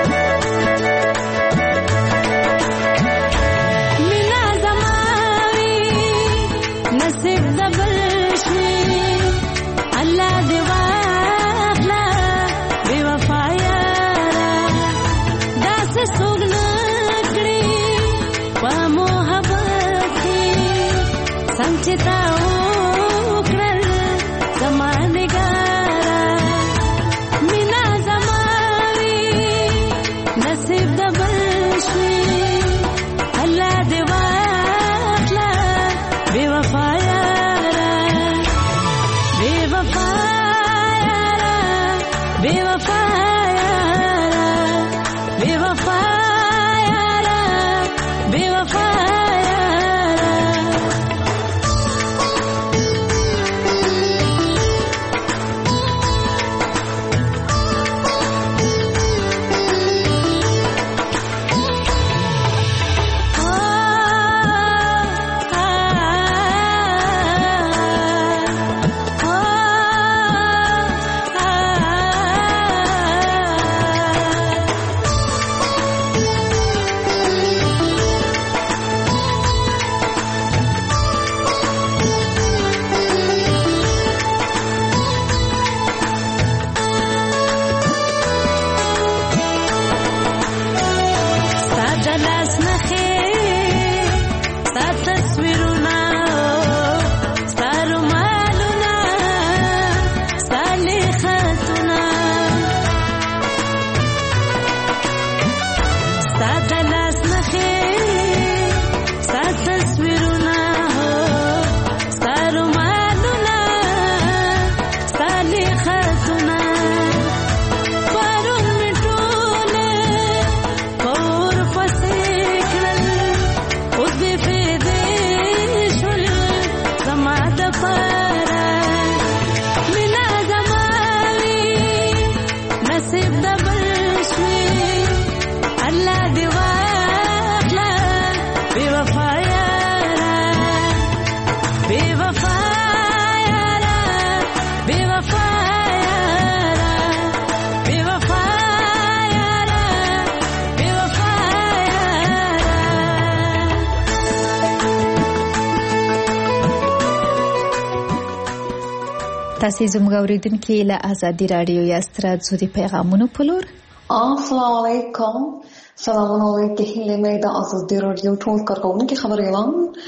تاسې زموږ اورېدونکي له ازادي راډیو یاست. راځو د پیغامونو په لور. السلام علیکم. سلامونه وایي هیلې مې د ازادي راډیو ټول کارکوونکي خبریالان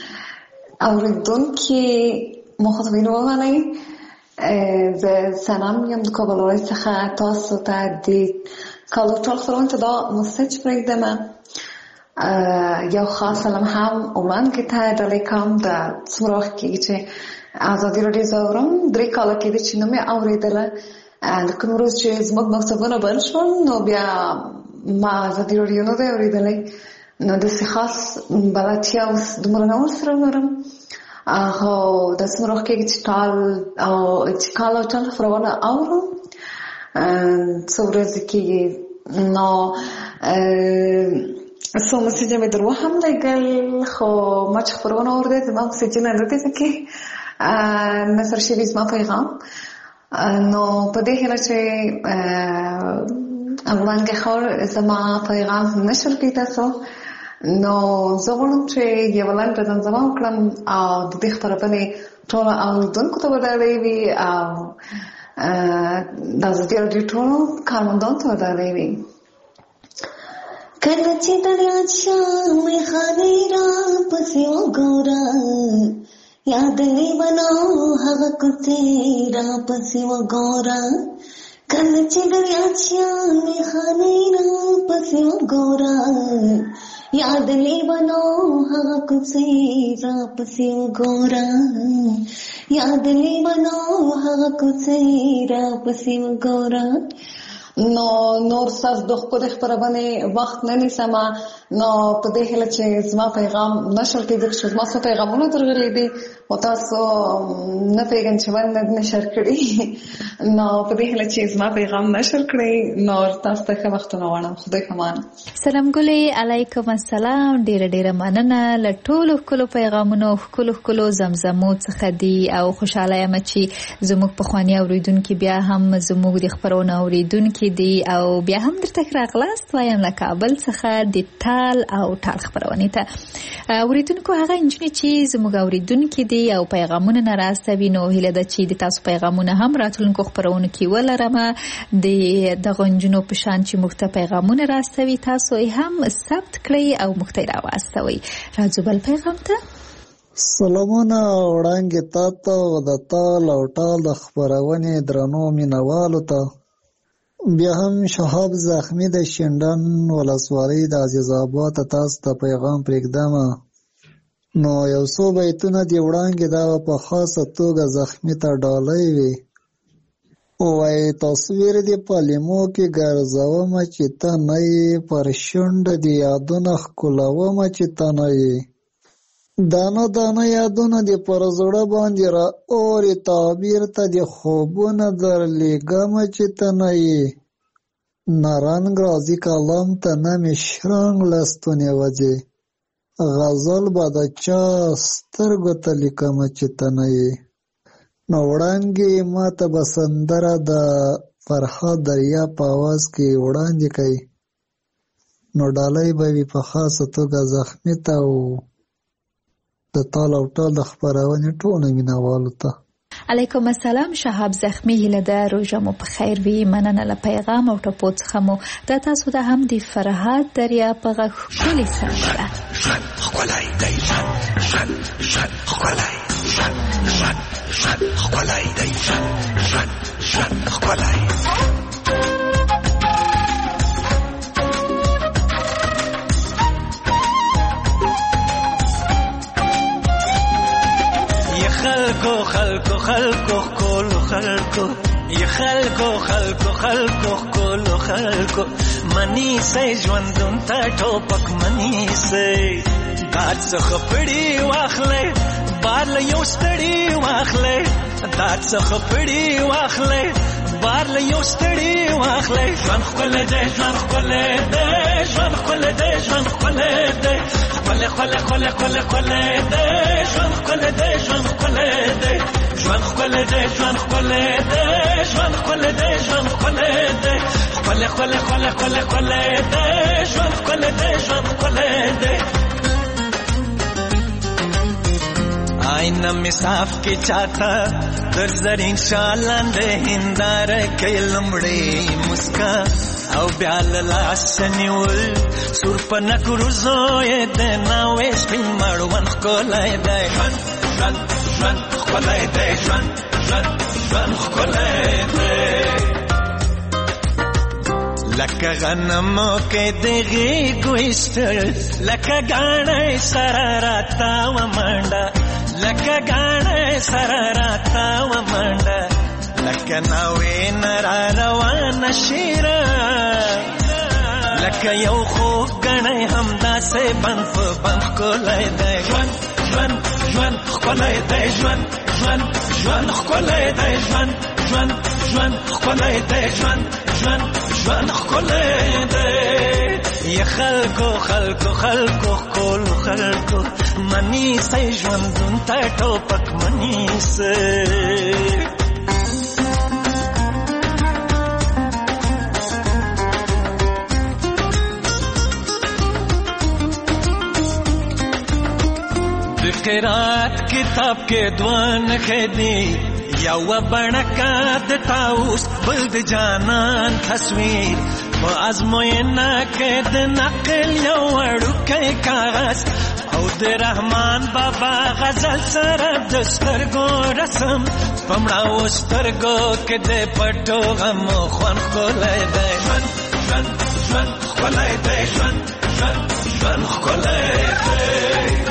اورېدونکي مخاطبین ومنئ. زه سنم یم د کابل ولایت څخه تاسو ته د کالو ټول خپرونې دا مسج پرېږدم. یو خاص سلام هم وړاندې ته ډالۍ کوم. د څومره وخت کېږي چې ازادي راډیو زه اورم، درې کاله کېده چې نه مې اورېدله. د کوم ورځ چې زموږ مکتبونه بند شول نو بیا ما ازادي راډیو نه دی اورېدلی، نو داسې خاص بلدتیا اوس دومره نه ورسره لرم. خو د څومره وخت کېږي چې ټال او چې کال او ټال خپرونه اورم، څو ورځې کېږي. نو څو مسیجه مې در وهم لګل، خو ما چې خپرونه اورېدې زما مسیجونه نه دي پکې. نثر شوي زما پیغام. نو په دې هیله چې وړاندې خور زما پیغام نشر کړي تاسو، نو زه غواړم چې یو لنډه زمزمه وکړم او د دې خپرونې ټولو اورېدونکو ته ودرې وي او د ازادي راډیو ټولو کارمندانو ته ودرې وي. کله چې دریا شامې خانې را پسې وګوره، یاد لیونو هغه کوڅې را پسې وګوره. کله چې دریا شامې خانې را پسې وګوره، یاد لیونو هغه کوڅې را پسې وګوره. یاد لیونو هغه کوڅې را پسې وګوره. نو نور سر د خپل خبرونه وخت نه نیسم، نو په دې هله چې زما پیغام نشر کېږي چې زما څو پیغامونه درغلي دي او تاسو نه پیغام چې باندې نشر کړی، نو په دې هله چې زما پیغام نشر کړی نو تاسو ته ښه وخت نه وړم. خدای پامان. سلام ګلې، علیکم السلام. ډېر ډېر مننه له ټولو ښکلو پیغامونو ښکلو ښکلو زمزمو څخه دي او خوشاله یم چې زموږ پخواني اورېدونکي بیا هم زموږ د خبرونو اورېدونکي دي او بیا هم درته راغلاست وایم له کابل څخه د ټال او ټال خبرونې ته. اورېدونکو هغه نجونې چې زموږ اورېدونکي دي او پیغامونه نه راستوي، نو هیله ده چې د تاسو پیغامونه هم راتلونکو خبرونو کې ولرم. د دغه نجونو په شان چې موږ ته پیغامونه راستوي تاسو یې هم ثبت کړئ او موږ ته یې راواستوئ. راځو بل پیغام ته. سلامونه وړاندې تا ته او د ټال او ټال د خبرونې درنو مینوالو ته. بیا هم شهاب زخمی د شینډن ولسوالۍ د عزیز آباد ته تاسو ته پیغام پرېږدم. نو یو څو بیتونه دې وړاندې دا په خاصه توګه زخمی ته ډالۍ وي. وایي تصویر دې په لیمو کې ګرځومه چې ته نه یې، پر شونډه دې یادونه ښکلومه چې ته نه یې. دانه دانه یادونه دې پر زړه باندې را اورې، تعبیر ته دې خوبونه درلېږمه چې ته نه یې. نه رنګ راځي کلام ته نه مې شرنګ له ستونې وځي، غزل به د چا سترګو ته لیکمه چې ته نه یې. نو وړاندې ما ته به سندره د فرهاد دریا په اواز کې وړاندې کوي. نو ډالۍ به وي په خاصه توګه زخمي ته او د ټال او ټال د خبرونې ټولو مینوالو ته. علیکم السلام. شهاب زخمی، هیله ده روژه مو په خیر وي. مننه له پیغام او ټپو څخه مو. دا تاسو ته هم د فرهاد دریا په غږ ښکلې سندره. ژوند ښکلی دی، ژوند ژوند ژوند ښکلی، ژوند ژوند ژوند ښکلی دی، ژوند ژوند ژوند ښکلی. خلکو خلکو خلکو کولو خلکو ی خلکو خلکو خلکو کولو خلکو منی سي ژوندون ته ټوپک منی سي دات څخه پړی واخلې بار له یو ستړی واخلې دات څخه پړی واخلې بار له یو ستړی واخلې ژوند خپل دې ژوند خپل دې ژوند خپل دې ژوند خپل دې خپل خپل خپل خپل خپل دې ژوند خپل دې ژوند خپل دې ژوند خپل دې ژوند خپل دې ژوند خپل دې ژوند خپل دې خپل خپل خپل خپل خپل دې ژوند خپل دې ژوند خپل دې آئینه می صاف کی چاہتا در زرین شالان دے ہندار کئی لمڑی مسکا او بیال لاسنیول سور پنک روزوی دے ناوی سپین مروان خکولای دے جوان جوان جوان خکولای دے جوان جوان جوان خکولای دے لکه غنمو کې دغه ګوشتل لکه غاڼې سره راتا و منډه لکه غاڼې سره راتا و منډه لکه ناوې نرا روان شیرا لکه یو خو غاڼې همدا سه بنف بنف کولای دی ژوند ژوند ژوند کولای دی ژوند ژوند ژوند کولای دی ژوند ژوند ژوند ښکلی دی ژوند ژوند ژوند ښکلی دی یا خلکو خلکو خلکو ښکلو خلکو منیسئ ژوندون ته ټوپک منیسئ قرات کتاب کې دوان خدي یو بڼکا د تاوس بل د جانان تصویر په ازموینه کې د نقل یو وړوکی کاغذ او د رحمان بابا غزل سره د سترګو رسم په مړاو سترګو کې د پټو غمو خوند ښکلی دی ژوند ژوند ژوند ښکلی دی ژوند ژوند ژوند ښکلی دی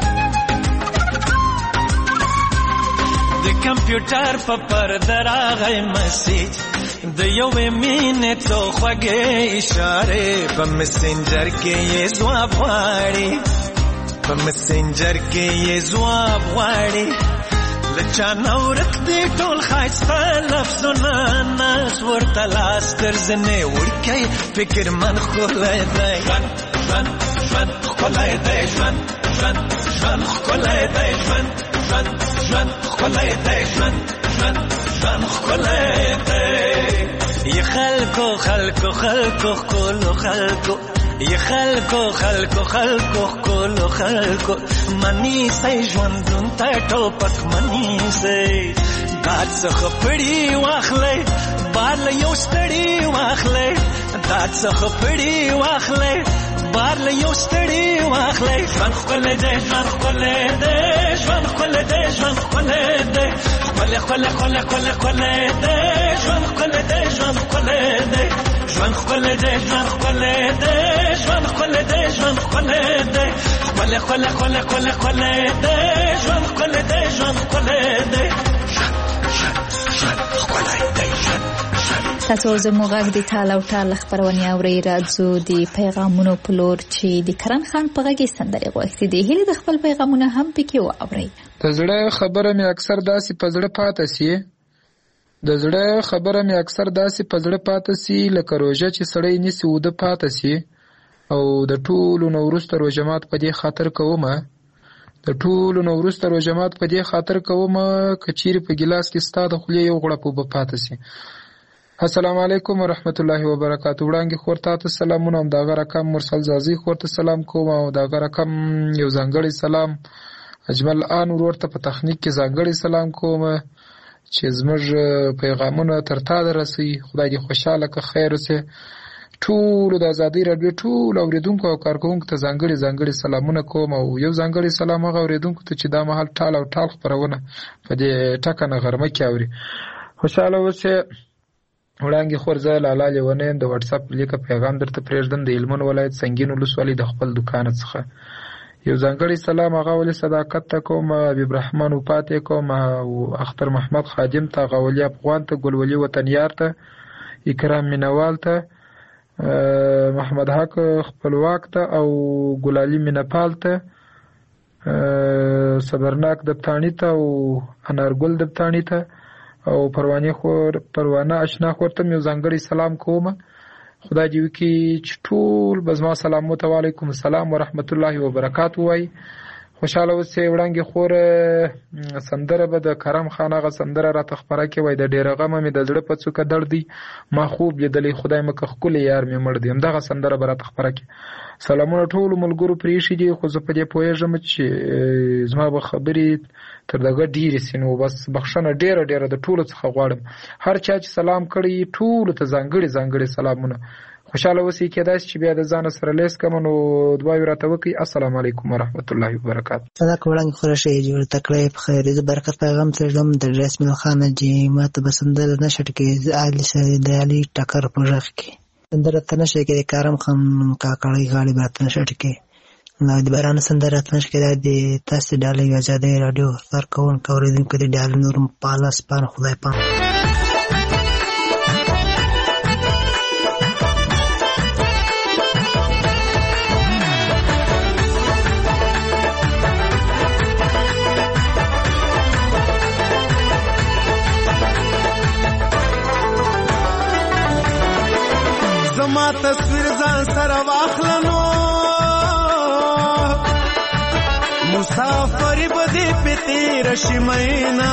د کمپیوټر په پرده راغی مسیج د یوې مینې څو خوږې اشارې په مسنجر کې یې ځواب غواړي په مسنجر کې یې ځواب غواړي له چا نه ورک دي ټول ښایسته لفظونه ناز ورته لاس تر زنې وړکی فکر من ښکلی دی ژوند ژوند ژوند ښکلی دی ژوند ژوند ژوند ښکلی دی ژوند ژوند ژوند ښکلی دی ژوند ژوند ژوند ښکلی دی یا خلکو خلکو خلکو ښکلو خلکو یا خلکو خلکو خلکو ښکلو خلکو منیسئ ژوندون ته ټوپک منیسئ داد څخه پړي واخلئ بار له یو ستړي واخلئ داد څخه پړي واخلئ بار له یو ستړي واخلئ ژوند ښکلی دی ژوند ښکلی دی ژوند ښکلی دی ژوند ښکلی دی ښکلی ښکلی ښکلی ښکلی ښکلی دی ژوند ښکلی دی ژوند ښکلی دی ژوند ښکلی دی ژوند ښکلی دی ژوند ښکلی دی ژوند ښکلی دی ښکلی ښکلی ښکلی ښکلی ښکلی دی ژوند ښکلی دی ژوند ښکلی دی ژوند ښکلی دی ژوند تاسو زموږ غږ د ټال او ټال خپرونې اورئ راځو د پیغامونو په لور چې د کرن خان په غږ سندرې غوښتي دي هیله د خپل پیغامونه هم پکې واورئ د زړه خبره مې اکثر داسې په زړه پاتې سي د زړه خبره مې اکثر داسې په زړه پاتې سي لکه روژه چې سړی نیسي اوده پاتې سي او د ټولو نه وروسته روژه مات په دې خاطر کومه د ټولو نه وروسته روژه مات په دې خاطر کومه که چیرې په ګیلاس کې ستا د خولې یو غړپ اوبه پاتې سي. السلام علیکم ورحمت الله وبرکاتہ. وړاندې خور تاسو سلامونه هم دغه رقم مرسل زازي خور ته سلام کوم او دغه رقم یو ځانګړی سلام اجمل ان ورته په تخنیک کې ځانګړی سلام کوم چې زموږ پیغامونه تر تا درسي. خدای دې خوشاله که خیر وسه. ټول د ازادي رادیو ټول اوریدونکو او کارکونکو ته ځانګړي ځانګړي سلامونه کوم او یو ځانګړي سلام هغه اوریدونکو ته چې دا مهال ټال او ټال خبرونه په دې ټکنه غرمه کې اوري. خوشاله وسه. وړاندې خور زه لاله لیونی د واتس اپ لیکه پیغام درته پرېږدم د هلمند ولایت سنګین ولسوالۍ د خپل دوکان څخه. یو ځانګړی سلام هغه ولې صداقت ته کوم حبیب رحمان وپاتې کوم او اختر محمد خادم ته غولي افغان ته ګلولي وطنیار ته اکرام مینوال ته محمد حق خپلواک ته او ګلالي مینپال ته صبرناک دبتانی ته او انارګل دبتانی ته او پروانه خور پروانه آشنا خور ته یو ځانګړی سلام کوم. خدای دې وکړي چې ټول بزما سلام علیکم السلام ورحمت الله وبرکاتہ وای. خوشاله اوسئ. وړاندې خور سندره به د کرم خان هغه سندره راته خپره کې وای د ډېره غمه مې د زړه په څوکه درد دی ما خوب لیدلی خدای مکه ښکلی یار مې مړ دی. همدغه سندره به راته خپره کې. سلامونه ټولو ملګرو پرېښي دي خو زه په دې پوهېږم چې زما به خبرې تر دغه ډېرې سي نو بس بخښنه ډېره ډېره د ټولو څخه غواړم. هر چا چې سلام کړی ټولو ته ځانګړي ځانګړي سلامونه. خوشاله اوسئ. کېدای شي چې بیا د ځان سره لیس کم نو دعاوې راته وکړئ. السلام علیکم ورحمت الله وبرکاتہ. صدق وړاندې خوره شي جوړ تکړه په خیر د برکت پیغام ترجم د رسمي خان جی ماته بسندل نشټ کې علي سره د علي ټکر په ځخ کې سندره تنشه کې کرم خان کاکړی غالي برات نشټ کې نو د باران سندره تنشه کې د تاسو ډالې آزادې رادیو سر کون کوریدونکو د ډال نور پالاس پان خدای پان. زما تصویر ځان سره واخلنو مسافر بدی پتی رشی مینا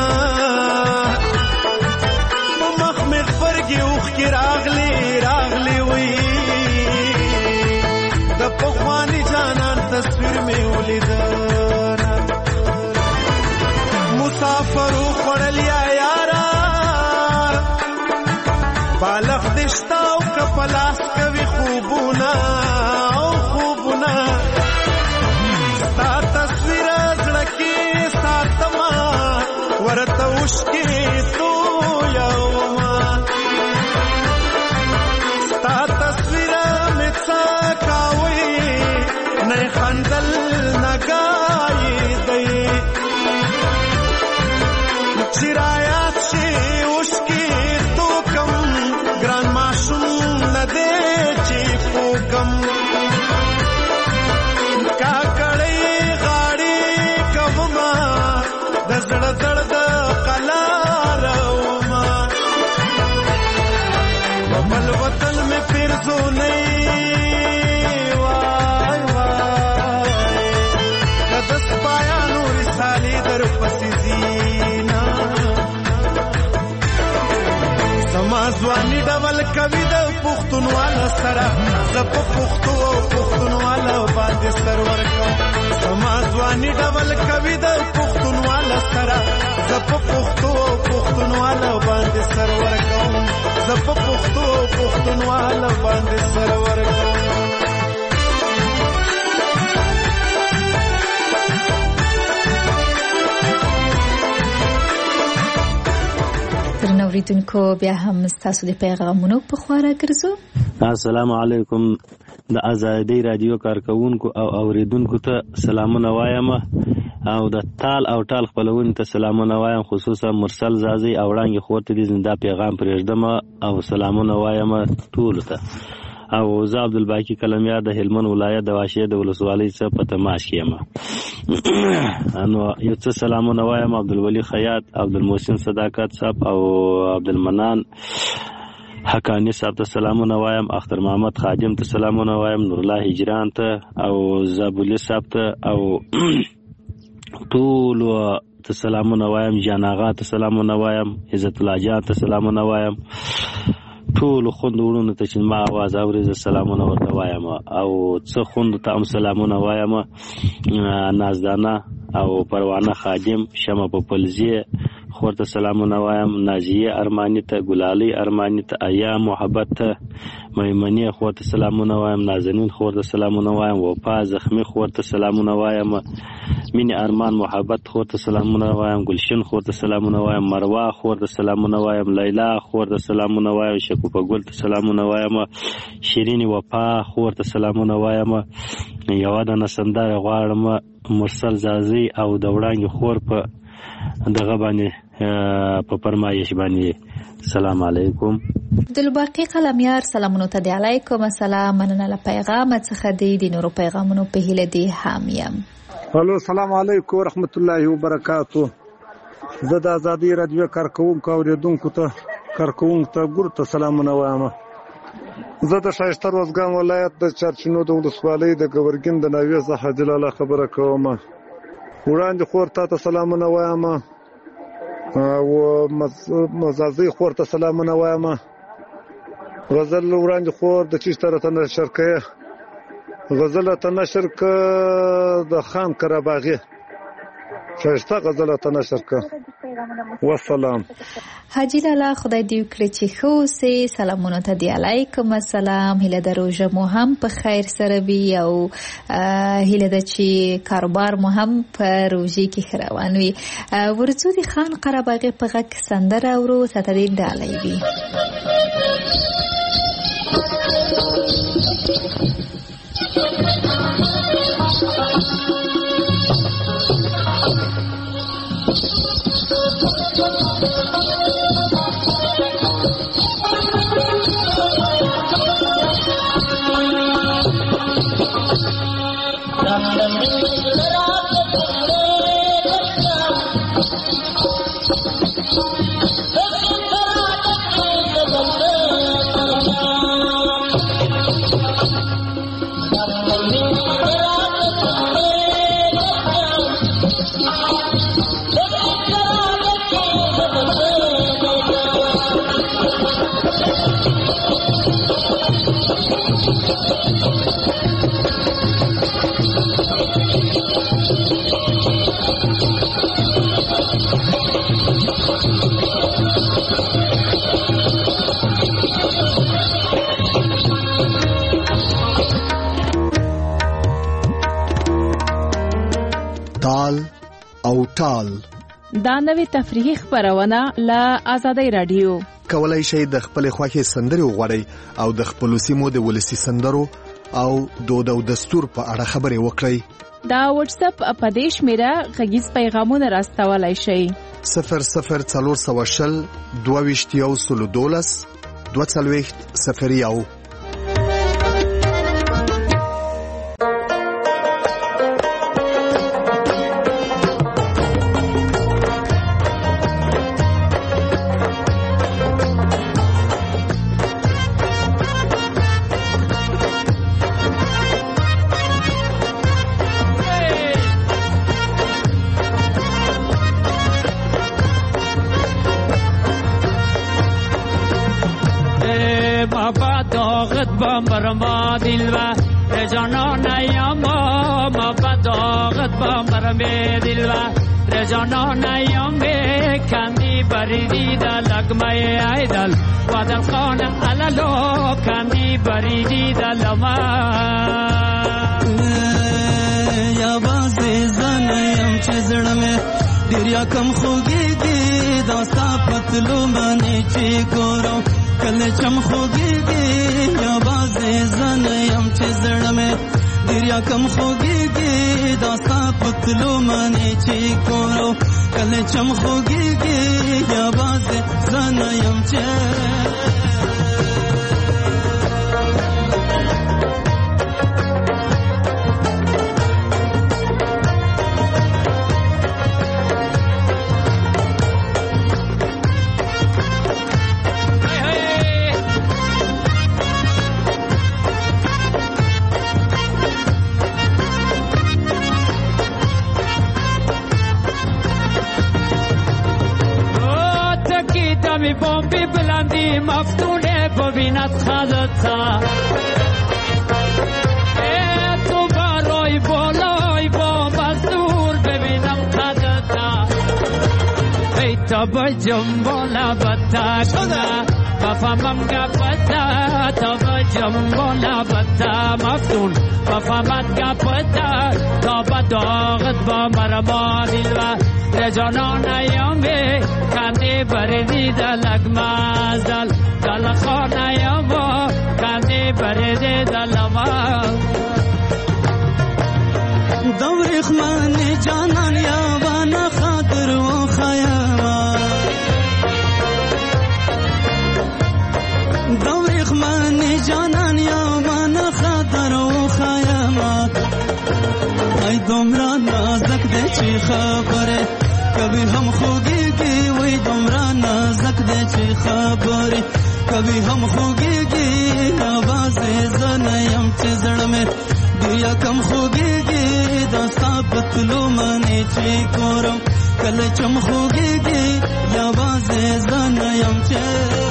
مخ مغفرگی اوخ کی راغلی راغلی وی د پخوانی جانان تصویر می ولیدنا مسافر خړلیا یارا بالغ دشتا او کپلاس کوي خوبونه او خوبونه ستا تصویر زړه کې ساتما ورته وشکې تو یوما ستا تصویر مې څکاوي نه خندل نه گای دی چرایات شي وشکې تو کم ګران معصوم نه دی چې پوکم کاکړې غاړي کوما د زړه درد قلار وما بل وطن میں پھر زو نہیں وای وای دس پایا نور سالی در پسی زینا سمازوانی ډول کوي د پښتونوالا سره زپ پښتو او پښتونوالا باندې سر ورکو سمازوانی ډول کوي د پښتونوالا سره زپ پښتو او پښتونوالا باندې سر ورکو زپ پښتو او پښتونوالا باندې سر ورکو اوریدونکو بیا هم ستاسو د پیغامونو په خواړه ګرځو. السلام علیکم د آزادی رادیو کارکونکو او اوریدونکو ته سلامونه وایم او د تال او ټال خپلونکو ته سلامونه وایم خصوصا مرسل زازي او وړاندې خورته دي زنده پیغام پرېږدم او سلامونه وایم ټول ته او زه عبدالباقی کلمیار د هلمند ولایت د واشې د ولسوالۍ څخه په تماس کې یم نو یو څه سلامونه وایم عبدالولي خیاط عبدالمحسن صداقت صاحب او عبدالمنان حقانی صاحب ته سلامونه وایم اختر محمد خادم ته سلامونه وایم نور الله هجران ته او زابولی صاحب ته او ټول ته سلامونه وایم جان آغا ته سلامونه وایم عزت الله جان ته سلامونه وایم ټول خوند ورونو ته چې ما आवाज اوري ز سلامونه ورته وایم او څه خوند ته هم سلامونه وایم نازدانه او پروانه خادم شمه په پلزیه خورته سلامونه وایم نازیه ارمانی ته ګلالی ارمانی ته ایا محبت ته میمنی خورته سلامونه وایم نازنین خورته سلامونه وایم وفا زخمی خورته سلامونه وایم مینی ارمان محبت خورته سلامونه وایم گلشن خورته سلامونه وایم مروا خورته سلامونه وایم لیلا خورته سلامونه وایم شکوفه ګل ته سلامونه وایم شیرین وفا خورته سلامونه وایم یو د نسندار غواړم مرسل زازي او د وړاندې خور په دغه باندې په فرمایش باندې سلام علیکم. عبدالباقی قلمیار سلامونو ته دی علیکم السلام مننه له پیغام څخه دی د نورو پیغامونو په هیله دی حامیم. الو السلام علیکم ورحمت الله وبرکاتو. زه د آزادی رادیو کارکونکو اوریدونکو ته کارکونکو ته ګورته سلامونه وایم. زه د شایسته روزګان ولایت د چرچینو د ولسوالۍ د ګورګین د ناوې څخه جلاله خبره کوم. وړاندې خور ته سلامونه وایم او مزازي خور ته سلامونه وایم. غزل وړاندې خور د چیش طرف ته نشر کړه غزل ته نشر کړه د خان کرباغي شایسته غزل ته نشر کړه والسلام. حاجی لالا خدای دې وکړي چې ښه اوسې. سلامونه ته دی علیکم السلام. هیله ده روژه مو هم په خیر سره وي او هیله ده چې کاروبار مو هم په روژې کې ښه روان وي. ورځو د خان قرهباغي په غږ سندره اورو ساته دې ډالۍ وي. Thank you. تال او ټال دا نوې تفریحي خبرونه له آزادۍ رادیو. کولای شئ د خپل خوښې سندرې وغواړئ او د خپل سیمو د ولسی سندرو او دود او دستور په اړه خبرې وکړئ. دا واتس اپ په دې شمیره غږیز پیغامونه راستولای شئ. صفر صفر څلور سوه شل دوه ویشت یو سلو دولس دوه څلوېښت صفر یو. مرما دلوا رجانان یاما ما بداغت با مرمه دلوا رجانان یاما کندی بریدی دا لگمه ایدل وادل خان علالو کندی بریدی دا لما یا بازی زنیم چه زڑمه دریا کم خوگی دی داستا پتلو منی چی گورو کل چم خوگی دی یا بازی زنیم چه زڑمه دریا کم خوگی دی داستا پتلو منی چی گورو کل چم خوگی دی یا بازی زنیم چه می بومبی بلندی مفتونه ببیند خدتا ای تو بالای بالای بومب از دور ببینم خدتا ای تا بجم بالا بتا شده بفهمم گپتا تا بجم بالا بتا مفتون بفهمت گپتا تا بداغت با مرما دلوا رجانان یامی کندی بریدی دلگ مازدل دل خانه یاما کندی بریدی دل ما دوری خمانی جانان یاوانا خاطر و خیاما دوری خمانی جانان یاوانا خاطر و خیاما ای دمران نازک ده چی خبره کبھی ہم خوگی گی وی دمرا نازک دے چی خبری کبھی ہم خوگی گی آواز زنیم چی زڑ میں دیا کم خوگی گی داستا پتلو منی چی کورم کل چم خوگی گی آواز زنیم چی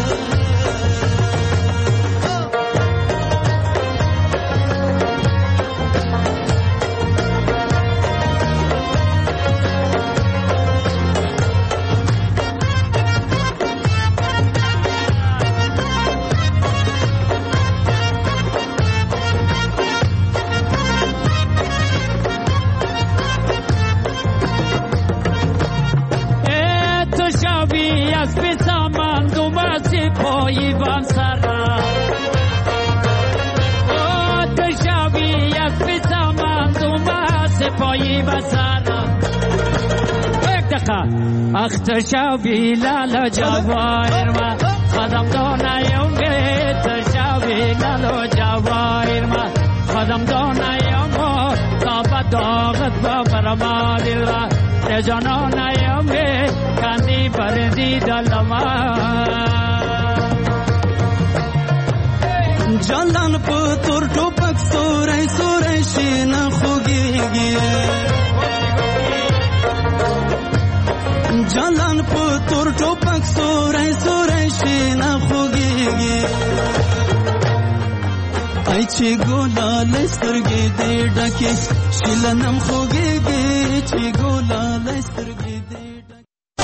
پایی بام سرا او تشاوی از بیتامان دوما سپایی بسرا یک دقیقه اخ تشاوی لالا جوایر ما خدم دانایم گه تشاوی لالا جوایر ما خدم دانایم تا بداغت با مرما دل را رجانانایم گه کندی بردی دلما جلان پتور ټوپک سورای سورای شین خوګيږي جلان پتور ټوپک سورای سورای شین خوګيږي ای چې ګولال سترګې دې ډکه شلنم خوګيږي چې ګولال سترګې